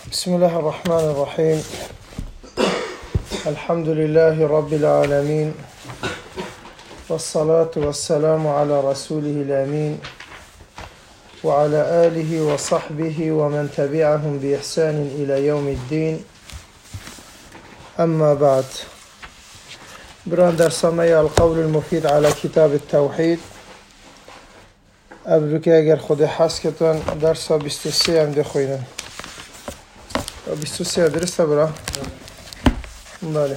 بسم الله الرحمن الرحيم. الحمد لله رب العالمين، والصلاة والسلام على رسوله الأمين وعلى آله وصحبه ومن تبعهم بإحسان إلى يوم الدين. أما بعد، بران درسامي القول المفيد على كتاب التوحيد. أبدو که اگر خود حس کتن درس 23 هم دخوینن. 23 درسته برا؟ بله.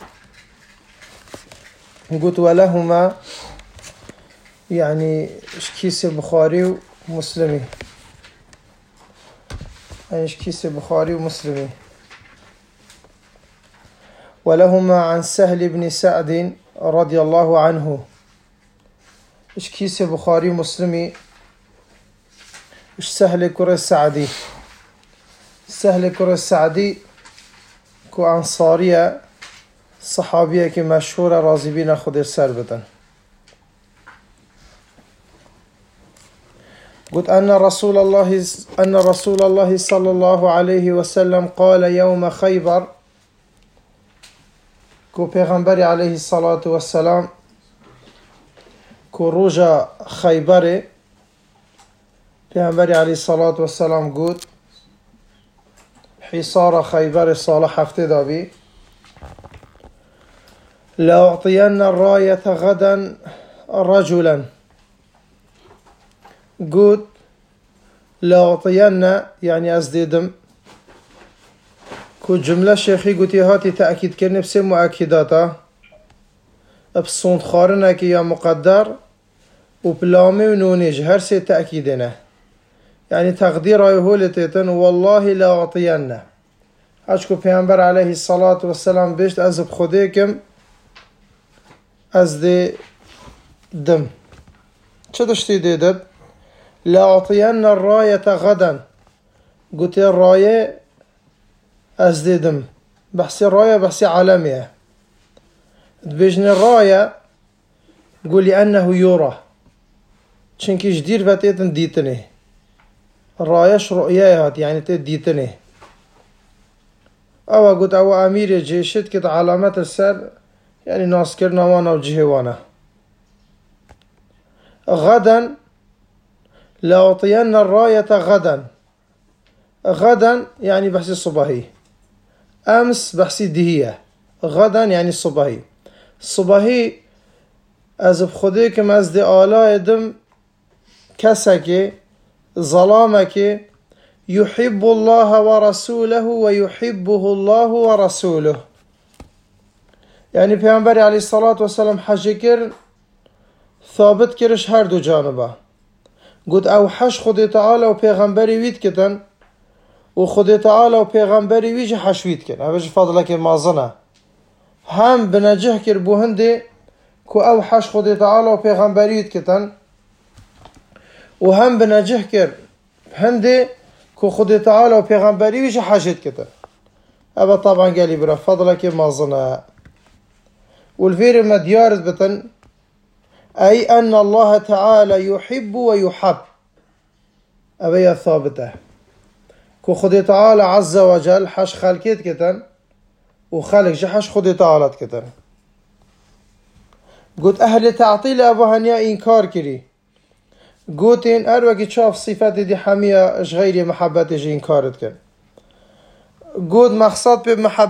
قلت ولهما يعني كيس البخاري ومسلمي، يعني كيس البخاري ومسلمي. ولهما عن سهل بن سعد رضي الله عنه. ايش كيس البخاري ومسلمي؟ ايش سهل كرة السعدي؟ سهل كرة السعدي كو أنصارية صحابية كي مشهورة راضي خود سر بدن. قلت أن رسول الله صلى الله عليه وسلم قال يوم خيبر، كو پیغمبر عليه الصلاة والسلام كو روجا خيبر پیغمبر عليه الصلاة والسلام قلت حصار خيبر صالح افتدابي لأعطين الراية غدا رجلا. قلت لأعطين يعني أزديدم كو جملة شيخي قلت هاتي تأكيد كرني بسي مؤكداتا بصوند خارنك يا مقدر وبلامي ونونيج هرسي تأكيدنا، يعني تقدير هولتيتن والله لا أعطينا. اشكو پیامبر عليه الصلاة والسلام بيشت از بخوديكم از دي دم چه دشتي ديدد؟ لا أعطينا الراية غدا. قلت الراية از دي دم بحسي الراية بحسي عالمية بيجن الراية قول لأنه يرى چنكي جدير باتيتن ديتنه الرايش رؤيات يعني تديتنه. او قلت او امير جيشت كت علامات السر يعني ناس كرنا وانا وجهوانا. غدا لأعطين الراية غدا. غدا يعني بحسي الصباحي، امس بحسي دهية، غدا يعني الصباحي. الصباحي از بخوديكم از دي آلاء دم كسكي ظلامك يحب الله ورسوله ويحبه الله ورسوله. يعني پیامبر عليه الصلاة والسلام حج کرد ثابت کرش هر دو جانبه. قلت او حج خود تعالى و پیغمبری وید کتن و خود تعالى و پیغمبری ویج حج وید کن. اوش فضلك مازنه هم بنجح کر بو هنده که او حج خود تعالى و پیغمبری وید کتن و هم بنجح کر هنده که خود تعالى و پیغمبری ویش حاجت کتن. اما طبعا قالي برا فضلك مازنه والفير ما ديارت بتن أي أن الله تعالى يحب ويحب. أبي ثابته كو خد تعالى عز وجل حش خلقيت كتن وخلق جحش خد تعالى كتن. قلت أهل تعطيل أبو هنيا إنكار كري. قلت إن أروك تشاف صفات دي حمية غير محبة جي إنكارت كن. قلت مقصد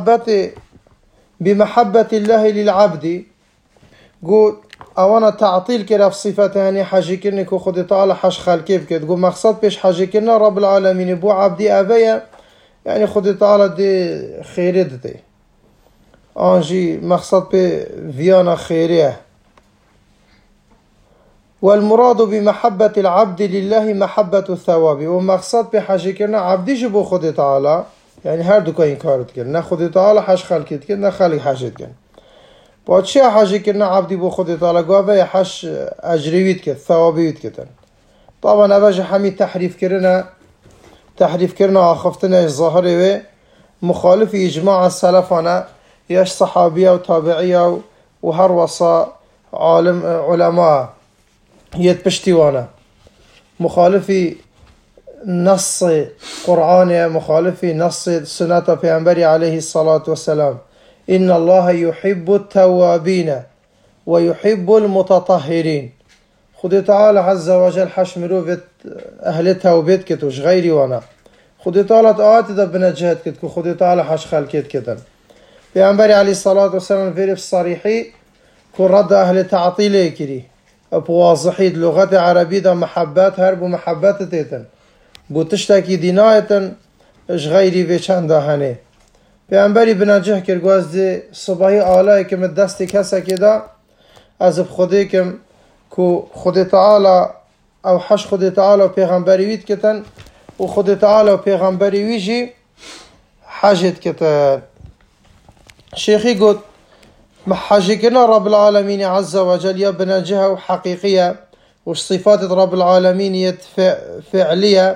بمحبة الله للعبد. قلت أوانا تعطيل كرا في صفات هني حاجي كرني كو خد تعالى حاج خالكيف كت. قلت مقصد بيش حاجي كرنا رب العالمين بو عبدي أبايا يعني خد تعالى دي خيرت دي أنجي مقصد بي فيانا خيريه. والمراد بمحبة العبد لله محبة الثواب. ومقصد بحاجة كرنا عبدي جبو خد تعالى يعني هر دوكا إنكارت كرنا نا خد تعالى حاج خالكت كرنا خالق حاجت كرنا باشي حاجة كرنا عبدي بو خد تعالى قوابا يحاج أجريويت كت ثوابيوت كتن. طبعا أباجا حمي تحريف كرنا آخفتنا الظاهري مخالف إجماع السلفانا ياش صحابية وتابعية وهر وصا علماء يتبشتيوانا مخالفي نص قرآن مخالف نص سنة پیغمبر عليه الصلاة والسلام. إن الله يحب التوابين ويحب المتطهرين. خدي تعالى عز وجل حش مروفت أهل توبت كتوش غيري وانا خدي تعالى آت دا بنجهد كتكو خدي تعالى حش خلقت كتن. پیغمبر عليه الصلاة والسلام في الصريحي كو رد أهل تعطيله كري بواضحي لغة عربية دا محبات هرب ومحبات تيتن بو تشتاكي دينايتن اش غيري في چند هنه. پیغمبری بنجه کرگواز دی صبحی آلای که من دستی کسا کدا از بخوده کم که خود تعالی او حش خود تعالی و پیغمبری وید کتن و خود تعالی و پیغمبری ویجی حجت کتن. شیخی گود محجی کنا رب العالمین عز وجل یا بنجه و حقیقیه وش صفات رب العالمين فعلية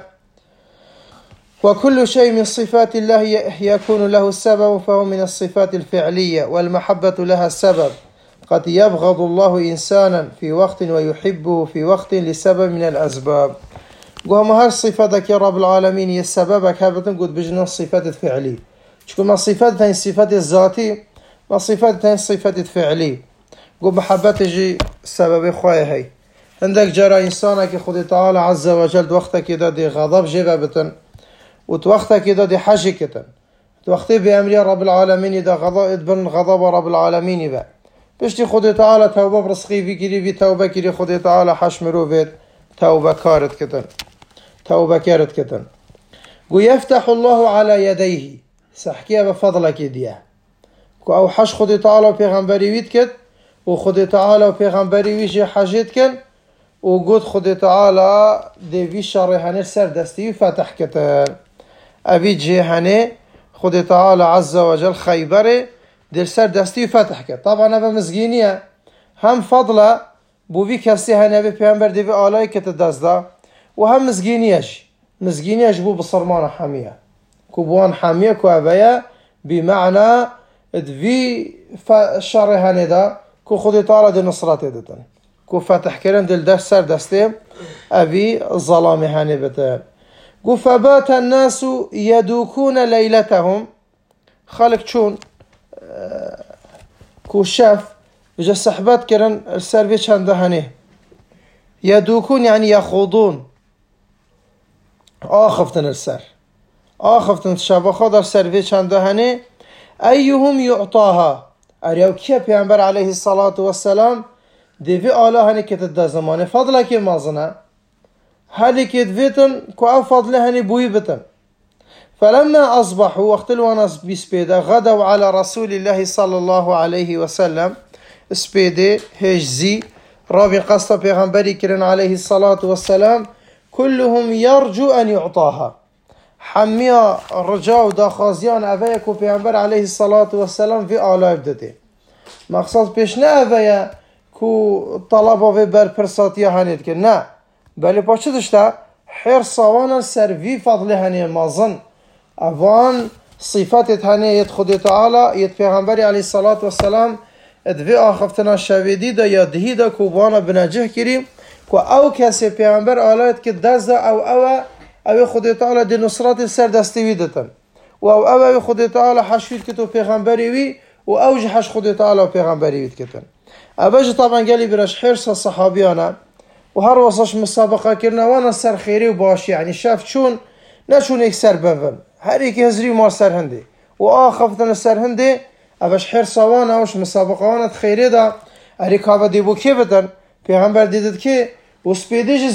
وكل شيء من صفات الله يكون له السبب فهو من الصفات الفعلية والمحبة لها السبب. قد يبغض الله إنسانا في وقت ويحبه في وقت لسبب من الأسباب. قوم هاي صفاتك يا رب العالمين هي السببك هابتن قد بجنا الصفات الفعلية شكون ما صفات هاي الصفات الذاتية ما صفات هاي الصفات الفعلية قوم محبتك جي السبب خواهي هاي عندك جرى إنسانك خد تعالى عز وجل وقتك إذا دي غضب جبابتن وتوقتك إذا دي حشكتن توقتي بأمر رب العالمين إذا غضب غضب رب العالمين با بشتي خد تعالى توبة برسخي في كري في توبة كري خد تعالى حشمرو بيت توبة كارت كتن توبة كارت كتن ويفتح الله على يديه سحكيها بفضلك ديه أو حش خد تعالى وبيغمبري ويد كت وخد تعالى وبيغمبري ويجي حاجت كن وقود خد تعالى دي في شرحانه سر دستي فتح كتن أبي جهانه خد تعالى عز وجل خيبره دي سر دستي فتح كت. طبعا هذا مزجينية هم فضله بوفي كسي هنبي بيامبر دي في آلاي كت دزدا وهم مزجينيش بو بصرمان حامية كوبوان حامية كوابيا بمعنى في شرحانه دا كو خد تعالى دي نصرات دتن كو فتح كرن دل دست سر دستیم أبي ظلام هنبته قو فبات الناس يدوكون ليلتهم خالق چون كو شاف بجا صحبات كرن السر چنده هنه يدوكون يعني يخوضون آخفتن السر آخفتن شبخا در سر چنده هنه أيهم يعطاها أريو كيا پیامبر عليه الصلاة والسلام دیوی آلا هنی که تده زمانه فضله که مازنه هلی که دویتن که او فضله هنی بوی بتن. فلما أصبحوا وقت الوناس بسبيده غدوا على رسول الله صلى الله عليه وسلم سبيده هجزي رابي قصة پیغمبري كرن عليه الصلاة والسلام كلهم يرجو أن يعطاها حمية رجاو دا خازيان أفايا پیغمبر عليه الصلاة والسلام في آلا بدته مقصد پیش نه أفايا كو طلبه في برپرساتيا هنيد که نه بله پاچه دشتا حرص وانا سر في فضله هني مازن اوان صفات هني يد خود تعالى يد پیغمبر عليه الصلاة والسلام ادوی آخفتنا شویدی دا یا دهی دا کوبانا بنجه کریم که او کسی پیغمبر آلایت که دست او خود تعالی دی نصرات سر دستوی دتن و او خود تعالی حشوید که تو پیغمبری وی و اوج حش خود تعالی پیغمبری وید کتن اوج طبعا گلی برش حرص صحابیانه و هر واسش مسابقه کرنه وانا سر خیری و باش یعنی شاف چون نشون یک سر بفن هر یکی هزری ما سر هنده و آخفتن سر هنده اوش حرص وانا اوش مسابقه وانا خیری دا اریکاوه دیبو که بدن پیغمبر دیدد که و سپیدیج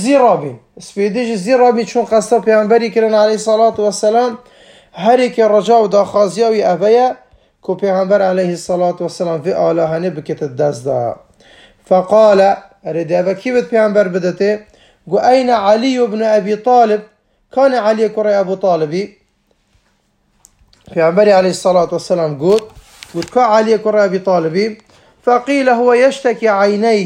زی رابین چون قصد پیغمبری کرن علیه الصلاة والسلام هر یک رجا و داخازیاوی اوه که پیغمبر علیه الصلاة والسلام فی آلاهانه بکت دست دا فقال ارده اوه کی بد پیغمبر بدته گو این علی ابن ابی طالب کان علی کره ابو طالبی پیغمبری علیه الصلاة والسلام گود که علی کره ابی طالبی فقیل هو یشتکی عینیه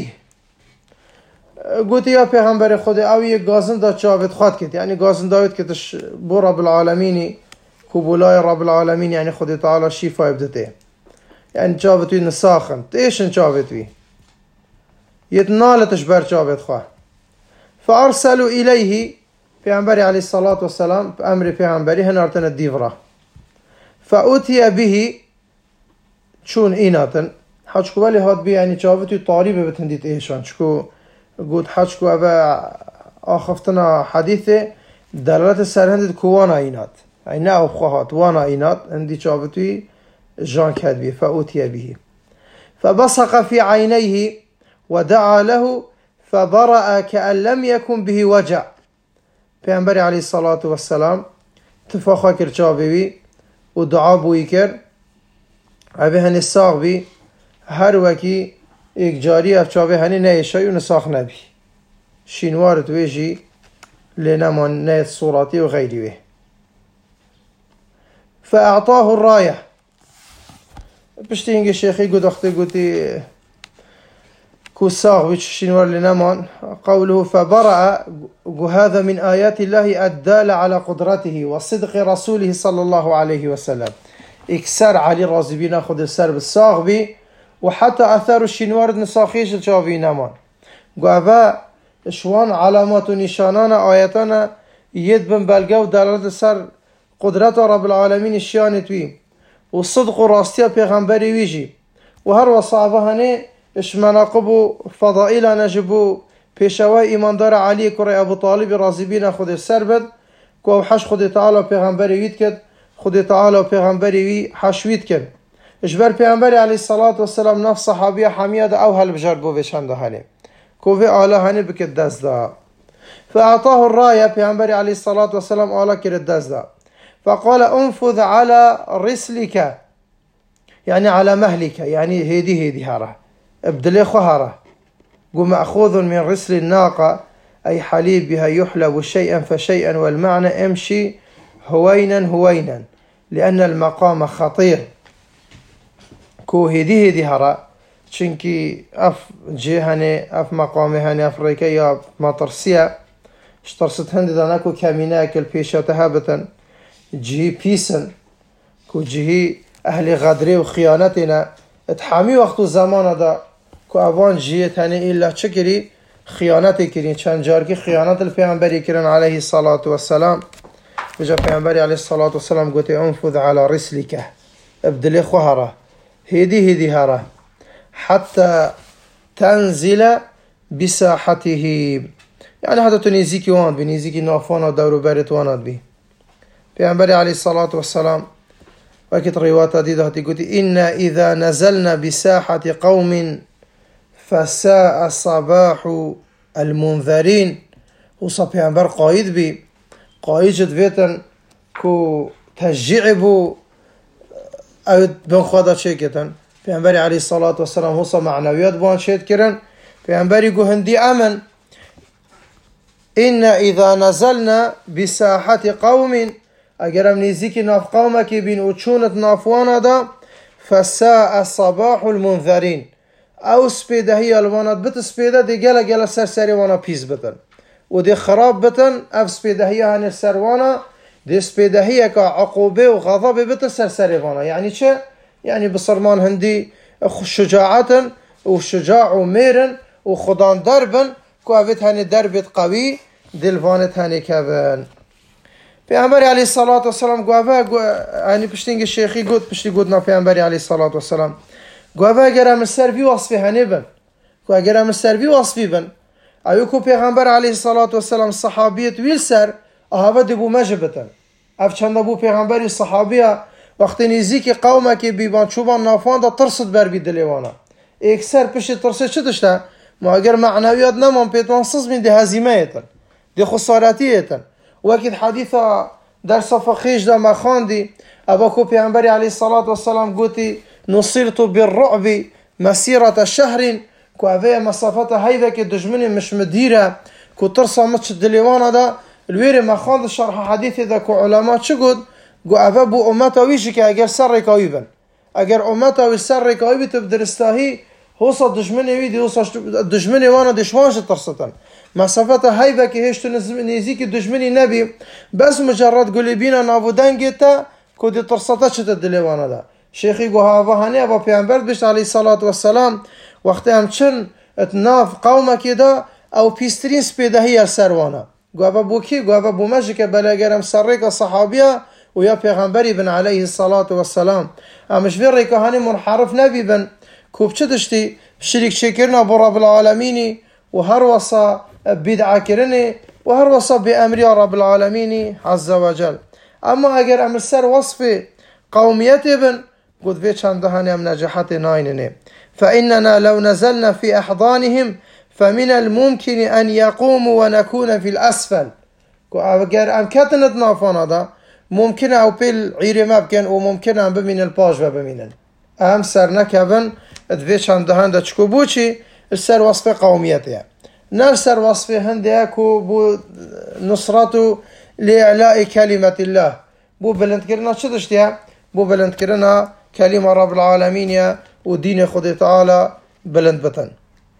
قلت يا پیغمبر خود او یک گازن دا چاوت خواد کت یعنی گازن داوید کتش بو رب العالمینی کبولای رب العالمین یعنی خود تعالی شفا بدته یعنی چاوتوی نساخن تیشن چاوتوی یتنالتش بر چاوت خواه فارسلوا الیه پیامبری علیه الصلاة والسلام امر پیامبری هنارتن دیورا فأوتي به چون ایناتن حجكو ولی هاد بي يعني جاوتو طالبه بتنديت ايشان شكو قلت حجكو ابا آخفتنا حديثه دلالت سرهند كوانا اينات يعني نا ابخوهات وانا اينات عندي جاوتو جان كدبي فأوتي به فبصق في عينيه ودعا له فبرأ كأن لم يكن به وجع پیامبر علیه الصلاة والسلام تفاخا کر چاوی و دعا بوی کر اوه هنی ساق بی هر وکی ایک جاری اف چاوی هنی نیشای و نساخ نبی شینوارت ویجی لنمان نیت صورتی و غیری وی فاعطاه الرايه پشتی اینگه شیخی گود اخته گوتی كو ساغ شنور لنمان قوله فبرأ هذا من آيات الله الدالة على قدرته وصدق رسوله صلى الله عليه وسلم اكسر علي رازبين خد السر بالساغ بي وحتى أثار الشنور نساخيش الشافي نمان قوابا شوان علامات نشانانا آياتنا يدبن بلقاو دلالة السر قدرة رب العالمين الشيانتوي والصدق راستيا پیغمبري ويجي وهر وصعبه هنه اش مناقب و فضائل نجبو پیشوای ایماندار علی کره ابو طالب رازبین خود سر بد کو حش خود تعالی پیغمبر وید کد خود تعالی پیغمبر وی حشوید کد اجبر پیغمبر علی الصلاة والسلام نفس صحابیه حمیاد او هل بجار بو وشنده هلی کو و اعلی هنی بکد دست دا فاعطاه الرايه پیغمبر علی الصلاة والسلام اعلی کرد دست دا فقال انفذ على رسلك يعني على مهلك يعني هيدي هاره ابدلي خهرة قم مأخوذ من رسل الناقة أي حليب بها يحلب شيئا فشيئا والمعنى امشي هوينا لأن المقام خطير كو هدي هرا چنكي اف جهني اف مقامهاني افريقيا مطرسيا اشترست هند داناكو كاميناك البيشة تهابتا جهي بيسن كو جهي اهل غدري وخيانتنا اتحامي وقت زمان دا كو اوان جيت هني إلا چكري خيانتي كرين چند جار كي خيانت البيغمبري كرين عليه الصلاة والسلام بجا البيغمبري عليه الصلاة والسلام قلت انفذ على رسلك ابدلي خهرة هدي هرة حتى تنزل بساحته يعني حتى تنيزيكي واند بنيزيكي نافانا دورو بارت واند بي البيغمبري عليه الصلاة والسلام وكت روايات عديدة تقول إن إذا نزلنا بساحة قوم فساء صباح المنذرين وصبيان بر قايد بي قايد جد بيتن كو تشجيعبو او بن خوادا شيكتن پیامبری علیه الصلاة والسلام حسا معنویات بان شید کرن پیامبری گو هندی امن إن إذا نزلنا بساحة قوم اگرم نزیکی ناف قومه که بین و چونت نافوانا دا فساء صباح المنذرین او سپیده هی الوانات بت سپیده دی گله سرسری وانا پیز بتن و دی خراب بتن اف سپیده هی هنی سروانا دی سپیده هی که عقوبه و غضب بت سرسری وانا یعنی چه؟ يعني بصرمان هندي شجاعة وشجاع وميرن وخضان دربن كوافت هاني دربت قوي دلفانت هاني كابن پیامبر عليه الصلاة والسلام قوافا يعني پشتینگ الشيخي قد پشتی قدنا پیامبر عليه الصلاة والسلام قوافا اگرام السر بي وصفي هاني بن كو اگرام السر بي وصفي بن ايوكو پیامبر عليه الصلاة والسلام صحابية ويل سر اهاوا دبو مجبتن اف چند بو پیامبر الصحابية وقتی نزدیک قومه که بیبان چوبان نافان دا ترسد بر بی دلیوانا اکثر پشت ترسد چه داشته؟ ما اگر معنویات نمان پیتوان سز من دی هزیمه ایتن دی خسارتی ایتن وقت حدیثا در صفحه خیش دا ما خاندی ابا کو پیامبری علیه الصلاة والسلام گوتی نصیرت بالرعب مسیرت شهر کو اوه مسافت هیده که دجمنی مش مدیره کو ترسا مچ دلیوانا دا الویر ما خاند شرح حدیثی دا کو علماء چه گود گو اوه بو امتا ویشی که اگر سر رکاوی بن اگر امتا وی سر رکاوی بی تب درستاهی حوصا دشمنی وی دی حوصا دشمنی وانا دشمانش ترستن مسافت هایبه که هشتو نیزی که دشمنی نبی بس مجرد گولی بینا نابودنگی تا که دی ترستا چه دلی وانا دا شیخی گو هاوهانی ابا پیانبرد بشت علیه الصلاة والسلام وقتی هم چن اتناف قومه که دا او پیسترین سپیده هی سر وانا قوة بوكي قوة بومجك بلاغرم سرق صحابية ويا پیغمبری بن عليه الصلاة والسلام امش في ريكا هاني منحرف نبي بن كوب چدشتي شريك شكرنا برب العالمين وهر وصا بدعا كرني وهر وصا بأمر رب العالمين عز وجل. اما اگر امر سر وصف قومية بن قد في چندهاني ام نجاحات ناينني فإننا لو نزلنا في أحضانهم فمن الممكن أن يقوموا ونكون في الأسفل. اگر ام كتنت نافانا دا ممكن او بيل عيري ما بكن وممكن ام بمين الباج وبمينن ام سر نكبن ادوي چندهان دا چكو بوچي السر وصف قوميته نر سر وصف هنده كو بو نصرته لإعلاء كلمة الله بو بلند كرنا چدشتيا بو بلند كرنا كلمة رب العالمين ودين خد تعالى بلند بتن.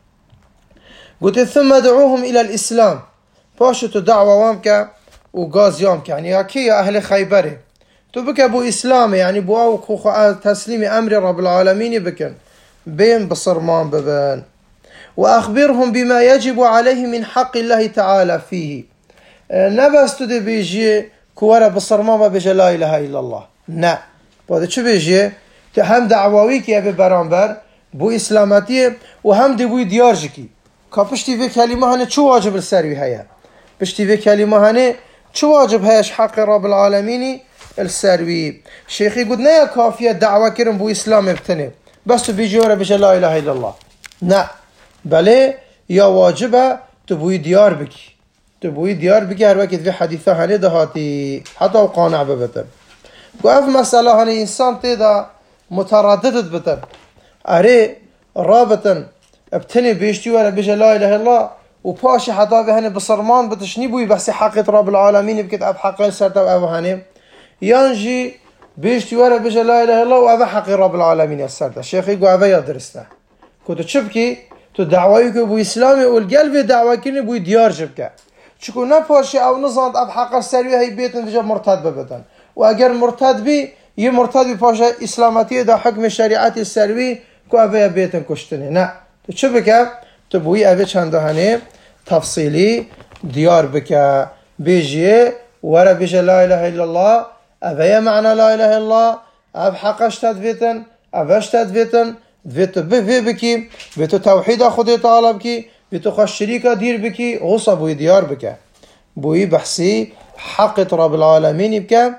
قلت ثم دعوهم إلى الإسلام باشتو دعوة وامك وغاز يومك يعني كي أهل خيبره تو بك أبو إسلام يعني بو أو تسليم أمر رب العالمين بكن بين بصرمان ببن وأخبرهم بما يجب عليه من حق الله تعالى فيه نبستو دي بيجي كوارا بصرمان بيجي لا إله إلا الله نا وهذا شو بيجي هم دعواويك يا برانبر بو إسلاماتي وهم دي بو ديارجكي كابشتي في كلمة هنه شو واجب السروي هيا بشتي في كلمة هنه شو واجب هيش حق رب العالمين السروي شيخي قلنا يا كافية دعوة كرم بو إسلام ابتني بس بيجي ورا بيجي لا إله إلا الله نا بله يا واجبه تبوي ديار بكي تبوي ديار بكي هر وقت في حديثة هنه دهاتي حتى وقانع ببتن وقف مسألة هنه إنسان تيدا متردد بتن أري رابطا ابتني بيشتي ورا بيجي لا إله إلا الله وباشي حتى بهني بصرمان بتشني بوي بحسي حقية رب العالمين بكت أب حقين سرتا وأبو هني ينجي بيشتي ورا بيجي لا إله إلا الله وأبو حقي رب العالمين السرتا شيخي قو أبو يدرسته كنت تشبكي تو دعوائك بو إسلامي والقلب دعوائكني بو ديار جبك شكو نباشي أو نظام أب حق السروي هي بيتن ديجا مرتد ببتن وأجر مرتد بي يمرتد باشا إسلاماتي دا حكم الشريعة السروي كو أبو بيتن كشتني نا تشبكه تبوي أبي چندهانه تفصيلي ديار بك بيجي ورا بيجي لا إله إلا الله أبي معنى لا إله إلا الله أب حقش تدفيتن أبش تدفيتن دفيت بكي بيتو توحيد خدي تعالى بكي بيتو خش شريكة دير بكي غصة بوي ديار بك بوي بحسي حق رب العالمين بك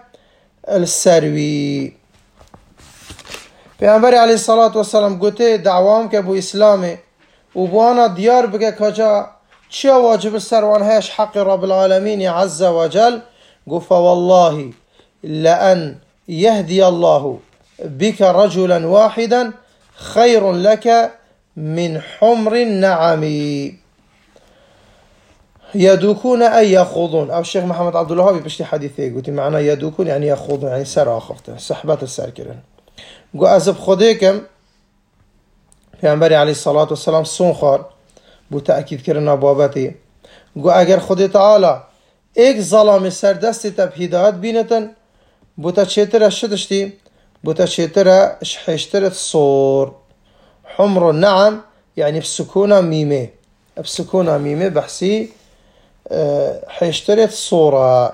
السروي پیامبر علیه الصلاة والسلام گوته دعوام که بو اسلامه و بوانا ديار بك كجا چه واجب سروان هاش حق رب العالمين عز وجل قف والله لأن يهدي الله بك رجلا واحدا خير لك من حمر النعم يدوكون أي يخوضون أو الشيخ محمد عبد الوهاب بشتي حديثي قلت معنى يدوكون يعني يخوضون يعني سر آخرته سحبات السر كرن قو أزب خديكم پیامبر علیه الصلاة والسلام سون خار بو تأکید کردن بابتی گو اگر خود تعالی ایک ظلام سر دست تب هدایت بینتن بو تا چیتر شدشتی بو تا چیتر حشتر صور حمر النعم يعني بسكونة ميمة بسكونة ميمة بحسي حشتر صورة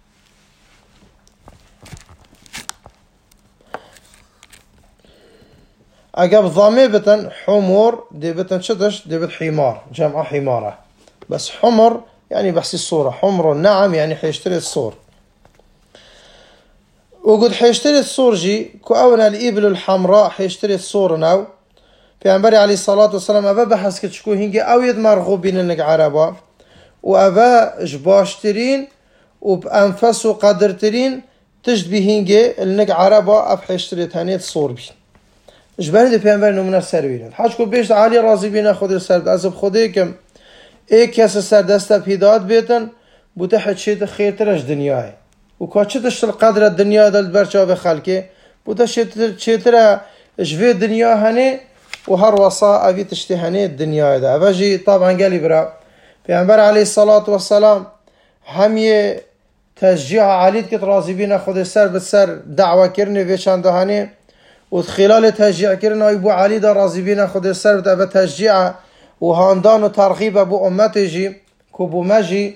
اقب ضامي بتن حمر دي بتن شدش دي بت حمار جمع حمارة بس حمر يعني بحسي الصورة حمر نعم يعني حيشتري الصور وقد حيشتري الصور جي كأونا الإبل الحمراء حيشتري الصور ناو في أنبري عليه الصلاة والسلام أبا بحث كتشكو هنجي أو يد مرغوبين إنك عربا وأبا جباشترين وبأنفس وقدرترين تجد بهنجي إنك عربا أب حيشتري تانيت صور بين جبران دي پیامبر نمونه سر بینن حاج بیشت علی راضی بینه خود سر از خودی کم یک کس سر دست هدایت بیتن بوده حچیت خیرترش دنیای و کاچتش القدر الدنیا دل برچاب خلقه بوده چیتر جوی دنیا هنه و هر وصا اوی تشتی هنه دنیا ده اوجی طبعا قالی برا پیامبر علیه الصلاة والسلام همیه تشجیع علیت که راضی بینه خود سر بسر دعوه کرنه و چند هنه وخلال تشجيع كرنا أبو علي دا راضي بينا خد السر بتاع تشجيع وهاندان وترغيب أبو أمته جي كوبو ماجي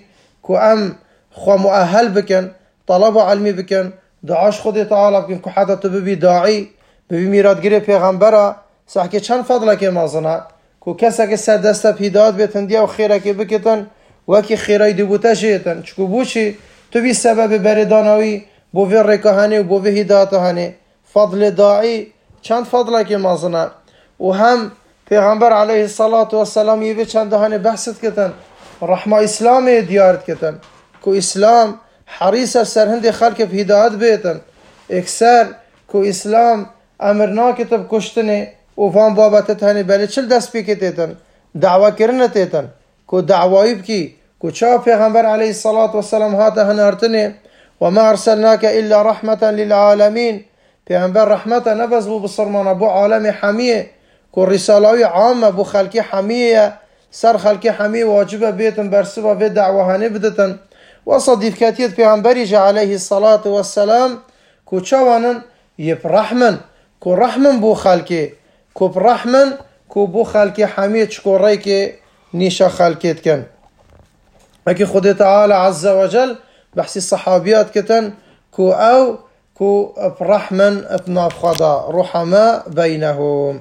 كو ام خو مؤهل بكن طلب علمي بكن دعاش خود تعالى بكن كو حتى تبي داعي ببي ميراد گیری پیغمبره سحكي چند فضله که مازنه كو كسا که سر دسته پیداد بیتن دیا و خیره که بکتن وكي خيراي دبوتا شيتن چكو بوشي تو بي سبب بردانوي بو في ركهاني وبو في هداتهاني فضل داعي چند فضله كي مازنا وهم پیغمبر عليه الصلاة والسلام يبي چند دهاني بحثت كتن رحمة اسلامي ديارت كتن كو اسلام حريص سر هندي خلق بهدايت بيتن اكسر كو اسلام امرنا كتب كشتني وفان بابتت هاني بلي چل دست بكتتن دعوة كرنتتن كو دعوة بكي كو شاف پیغمبر عليه الصلاة والسلام هاته هنارتني وما أرسلناك إلا رحمة للعالمين پیغمبر رحمة نبز بو بصرمان بو عالم حمية كو رسالوي عامة بو خلقي حمية سر خلقي حمية واجبة بيتن برسبة في دعوة هنبدتن وصديف كاتيت پیغمبريش عليه الصلاة والسلام كو شوانن يب رحمن كو رحمن بو خلقي كو برحمن كو بو خلقي حمية چكو ريكي نيشا خلقيت كن لكن خد تعالى عز وجل بحسي الصحابيات كتن كو او كو برحمن اتناف خدا رحماء بينهم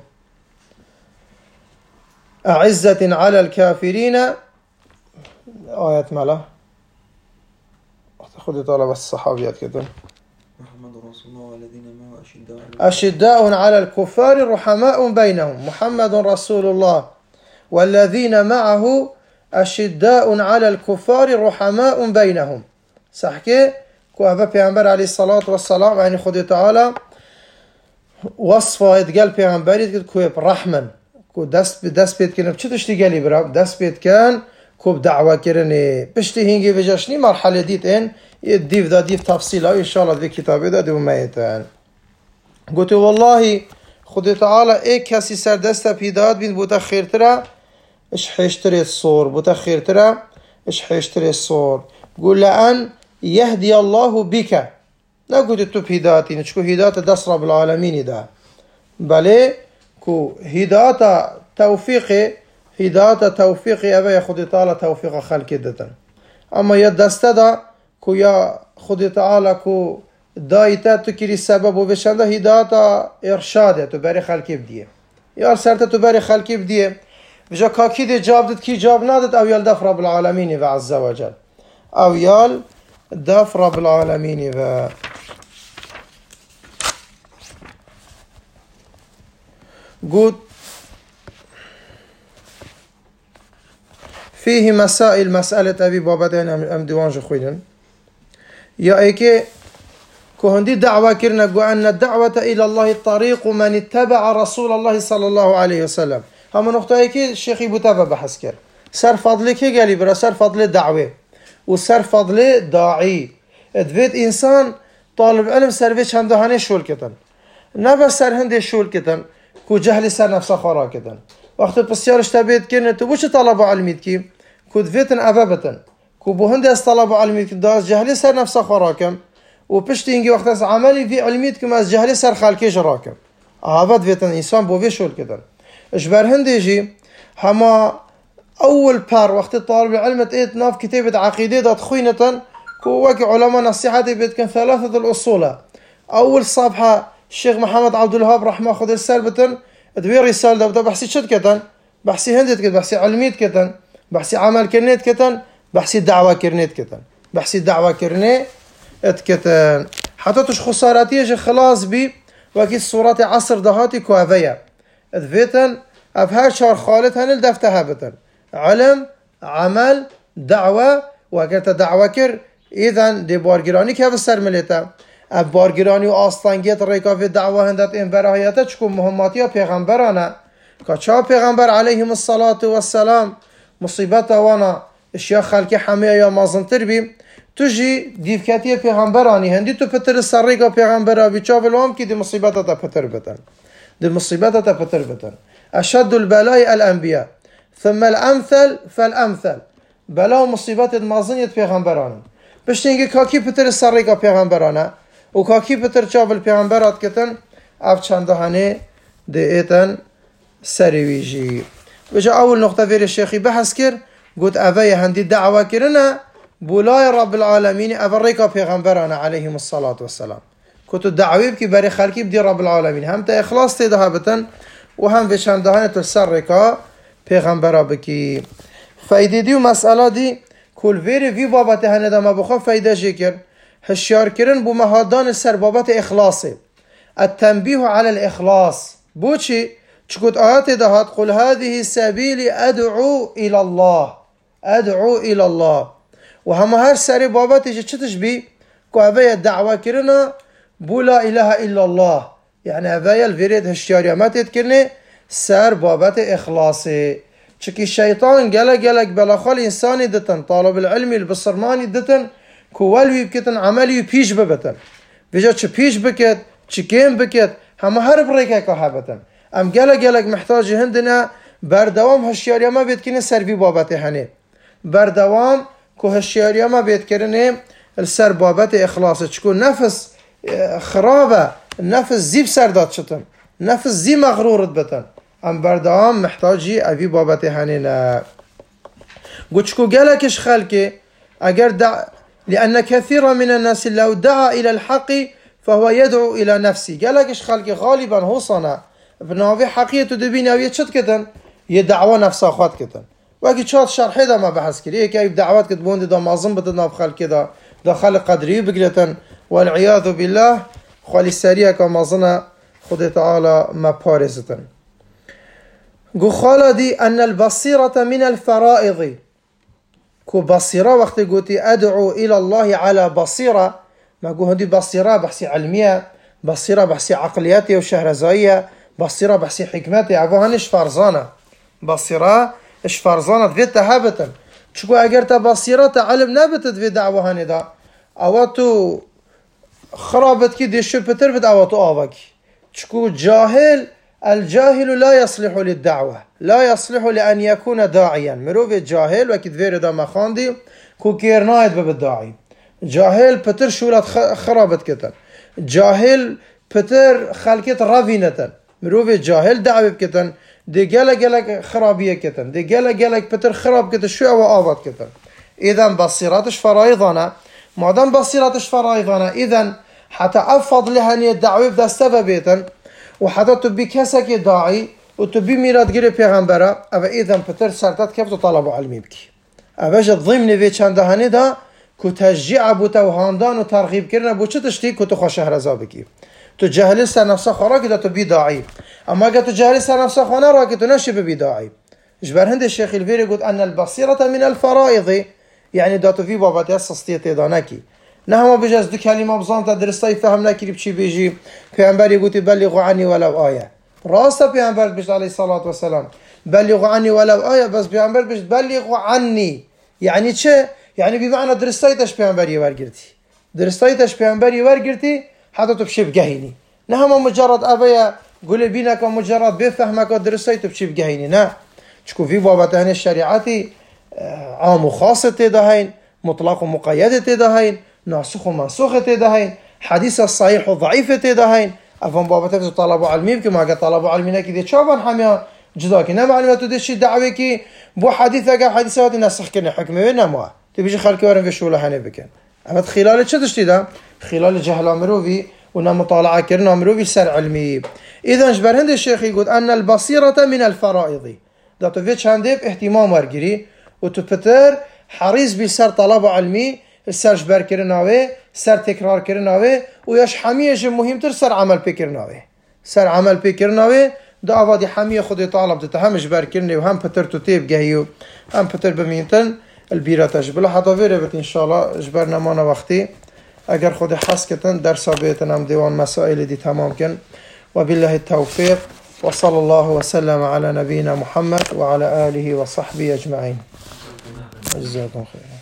أعزة على الكافرين آية مالا خد تعالى بس الصحابيات كتن محمد رسول الله والذين معه أشداء على الكفار رحماء بينهم محمد رسول الله والذين معه أشداء على الكفار رحماء بينهم صحكي كو أبا پیغمبر عليه الصلاة والسلام يعني خد تعالى وصفه اتقال پیغمبر كو برحمن كو دست بيت كنب چه تشتي قالي برا دست بيت كان كو بدعوة كرني بشتي هنگي بجاشني مرحلة ديت ان يديف دا ديف تفصيلها إن شاء الله دي كتابه دا دو ميتان قلت والله خد تعالى اي كاسي سر دست بيداد بين بوتا خيرترا اش حيشتري الصور بوتا خيرترا اش حيشتري الصور قول لأن يهدي الله بك لا قلت تو بهداتي نشكو هداية دس رب العالمين دا بل كو هداية توفيقي هداية توفيقي أبا يخد تعالى توفيق خلق دتا أما يدست دا كو يا خد تعالى كو دايتا تكري السبب وبشنده هداية إرشاده تباري خلق بديه يا سرت تباري خلق بديه بجا كاكي دي جاب دت كي جاب نادت أو يال دف رب العالمين عز وجل أو يال دف رب العالمين قد فيه مسائل مسألة أبي بابتين أم ديوانج خوينن يا إيكي كهندي دعوة كرنا أن الدعوة إلى الله طريق من اتبع رسول الله صلى الله عليه وسلم هم نقطة إيكي الشيخ بوتابا بحث كر سر فضل كي قالي برا سر فضل دعوة وسر فضل داعي ادفيت إنسان طالب علم سرويش هم دهاني شول كتن نبا سر هندي شول كتن كو جهل سر نفسه خارا كتن وقت بسيارش تبيت كرنا تبوش طلب علميت كي كو دفيتن أبابتن كو بو هندي اس طلب علميت كي داز جهل سر نفسه خارا كم وبشتي ينجي وقت اس عملي في علميت كم از جهل سر خالكيش راكم هذا دفيتن إنسان بو في شول كتن اشبر هندي جي هما أول بار وقت طالب العلم تقيت ناف كتابة عقيدة دات خوينة كو واكي علماء نصيحتي بيتكن ثلاثة الأصول أول صفحة الشيخ محمد عبد الوهاب رحمه خد السالبة دوي رسالة دا بحثي شد كتن بحثي هندت كتن بحثي علميت كتن بحثي عمل كرنيت كتن بحثي دعوة كرنيت كتن بحثي دعوة كرنيت كتن حتى تش خساراتيش خلاص بي واكي الصورات عصر دهاتي كوافية ادفيتن أبهار شار خالد هنل دفتها بتن علم عمل دعوة وقت دعوة كر إذن دي بارگرانی که بسر ملیتا اب بارگرانی و آستانگیت ریکا في دعوة هندت این براهیتا چکو مهماتی ها پیغمبرانه که چا پیغمبر علیهم الصلاة والسلام مصیبت وانا اشیا خلقی حمیه یا مازنتر بیم تجي دیفکتی پیغمبرانی هندی تو پتر سر ریکا پیغمبرا بی چا بلوام که دی مصیبت تا پتر بتن دي المصيبات تفتر بتن أشد البلاء الأنبياء ثم الأمثل فالأمثل بلاء مصيبات المازنية پیغمبران بشتينجي كاكي بتر السرقة پیغمبرانه و كاكي بتر چابل پیغمبرات كتن اف چندهانه دي ايتن سريويجي بجا أول نقطة فير الشيخي بحث كر قد أفايا هندي دعوة كرنا بولای رب العالمین افریقا پیغمبران علیهم الصلاة والسلام کتو دعوی بکی برای خلقی بدی رب العالمین هم تا اخلاص تیده بتن و هم وشندهان تو سر رکا پیغمبرا بکی فایده دی و مسئله دی کل وی بابت هنده ما بخوا فایده شکر هشیار کرن بو مهادان سر بابت اخلاصه التنبيه على الإخلاص بوشي چكوت آيات دهات قل هذه سبيلي أدعو إلى الله أدعو إلى الله وهم هر سري باباتي چتش بي كو هذا الدعوة كرنا بو لا إله إلا الله يعني هذا الفريد هشياريامات كرنا سر بابات إخلاصي چكي الشيطان جلق بلا خال إنساني دتن طالب العلم البصرماني دتن كو والوي بكتن عملي بيش ببتن بيجا چه بيش بكت چه كيم بكت هم هر بريكا كهابتن ام جلق محتاج هندنا بردوام هشياريا ما بيت كنه سر في بابته هنه بردوام كو هشياريا ما بيت كرنه السر بابته اخلاص چكو نفس خرابه نفس زيب سردات شتن نفس زي مغرورت بتن ام بردوام محتاجي ابي بابته هنه لا گوچكو جلكش خلكي اگر لأن كثيرا من الناس لو دعا إلى الحق فهو يدعو إلى نفسه قالكش خلقي غالبا هو صنع بناوي حقيقة دبين أو يتشد كتن يدعوى نفسه خات كتن وكي تشاد شرحي دا ما بحث كري إيه كيف دعوات كتبون دا معظم بدنا بخلق دا خلق قدري بقلتن والعياذ بالله خالي السريع كمازنا خد تعالى ما بارزتن قو خالا دي أن البصيرة من الفرائض كو بصيرة وقت قلتي أدعو إلى الله على بصيرة ما قو هندي بصيرة بحثي علمية بصيرة بحثي عقلياتي وشهرزائية بصيرة بحثي حكمتي عفوهن إش فرزانة بصيرة إش فرزانة في تهابتا شكو أجر بصيرة علم نبتت في دعوهن دا أواتو خرابت كي دي شو بتر بد أواتو آوك شكو جاهل الجاهل لا يصلح للدعوة لا يصلح لأن يكون داعيا مروف جاهل وكي دفير دا مخاندي كو كيرنايد بالداعي جاهل بتر شولات خرابت كتن جاهل بتر خلقت رافينتن مروف جاهل دعوة كتن دي جلق خرابية كتن دي جلق بتر خراب كتن شو او آوات كتن إذن بصيراتش فرايضانا معدن بصيراتش فرايضانا إذن حتى أفضل لهني الدعوة بدستفى بيتن وحتى تبي كسك داعي وتبي ميراد غير پیغمبره او اذن بتر سرتات كيف طلب علمي بكي اوج ضمن في چند هني دا كو تشجيع ابو توهاندان وترغيب كرنا بو چتشتي كو تو خوشه رضا بكي تو جهل سر نفسه خرا كده تو بي داعي اما اگه تو جهل سر نفسه خانه را تو نشي بي داعي جبر هند الشيخ الفيري قلت ان البصيره من الفرائض يعني داتو في بابات اساستيه دانكي نه ما بجاز دو كلمه بزان تدرستای فهم نکری بچی بیجی پیامبری گوتی بلغوا عني ولو آیه راست پیامبر بيش عليه الصلاه والسلام بلغوا عني ولو آیه بس پیامبر بيش بلغوا عني يعني چه يعني بمعنى درستایش پیامبری ورگرتی درستایش پیامبری ورگرتی حتی تو بشی بگهینی نه ما مجرد ابیا قول بينك مجرد بفهمك درستای تو بشی بگهینی نه چکو في بابت هن شریعتی عام و خاص تدهين مطلق و مقيد تدهين ناسخ و منسوخ تدهين حديث الصحيح و ضعيف تدهين افهم بابت طلب علمي كما قال طلب علمي كده شافن حميا جدا كنا معلومات دشي دعوه كي بو حديث اگر حديثات نسخ كنا حكمه نما تبيجي خلق ورن في شوله هنه بكن اما خلال چه دشتي ده خلال جهل امروي ونا مطالعه كرنا امروي سر علمي اذا جبر هند الشيخ يقول ان البصيره من الفرائض ده تو في چنده اهتمام ورگيري و تو پتر حريص بسر طلب علمي سر جبر كرناوي سر تكرار كرناوي وياش حميش مهمتر سر عمل بكرناوي سر عمل بكرناوي ده اوادي حميه خدي طالب ده هم جبر كرني وهم پتر تو تيب جهيو هم پتر بمينتن البيراتش بلا حدا فيربت ان شاء الله جبرنا مانا وقتي اگر خود حس كتن درس بيتن هم ديوان مسائل دي تمام كن وبالله التوفيق وصلى الله وسلم على نبينا محمد وعلى آله وصحبه أجمعين جزاكم خير.